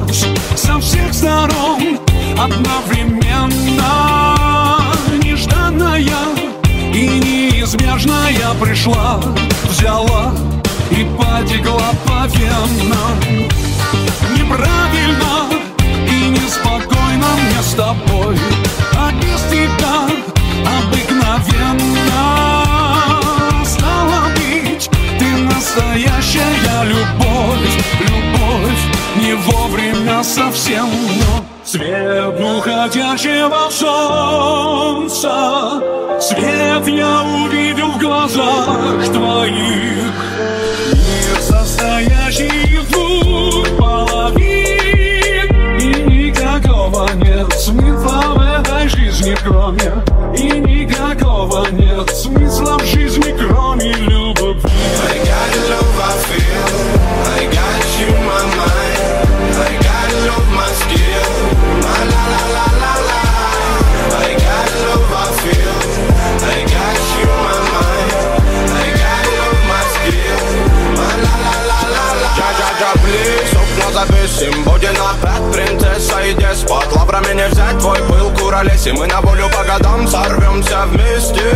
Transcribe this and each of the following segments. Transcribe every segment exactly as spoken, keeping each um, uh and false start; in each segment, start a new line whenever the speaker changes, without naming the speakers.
со всех сторон одновременно. Нежданная и неизбежная пришла, взяла и потекла по венам. Неправильно и неспокойно мне с тобой, а без тебя обыкновенно. Стало быть, ты настоящая любовь, любовь не вовремя совсем, но свет уходящего солнца, свет я увидел в глазах твоих. Мир, состоящий из двух половин, и никакого нет смысла в этой жизни, кроме, и никакого нет смысла в жизни, кроме любви.
I got love, I feel, I got you in my mind, I got love, my skill, my la la la la la. I got love, I feel, I got you in my mind, I got love, my skill, my la la la la la. Ja ja ja, please, окна завесим, боди на пять, принцесса и деспот. Лаврами не взять твой пыл, куролесим, мы на волю по годам сорвемся вместе.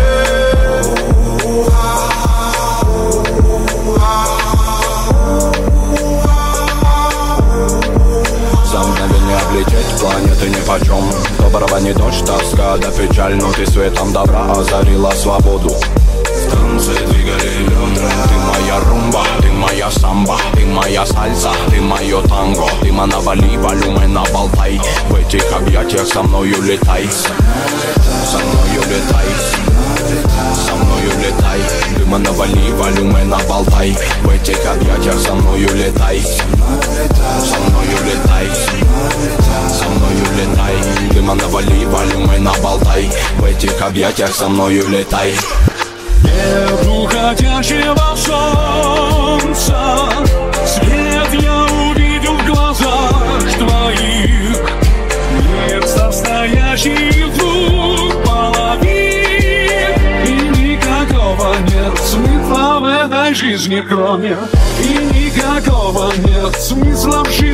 За мгновение облететь планеты нипочем. Доброго не дождь, тоска да печаль, но ты светом добра озарила свободу. Станции двигали бедра. Ты моя румба, ты моя самба, ты моя сальса, ты мое танго. Ты манавали, валюме на Болтай, в этих объятиях со мною летай. Со мною летай, со мною летай. Ты манавали, валюме на Болтай, в этих объятиях со мною летай. Со мною летай, со мною летай. Ты манавали, валюме на Болтай, в этих объятиях со мною летай.
Свет уходящего солнца, свет я увидел в глазах твоих. Мир, состоящий из двух половин, и никакого нет смысла в этой жизни, кроме, и никакого нет смысла в жизни.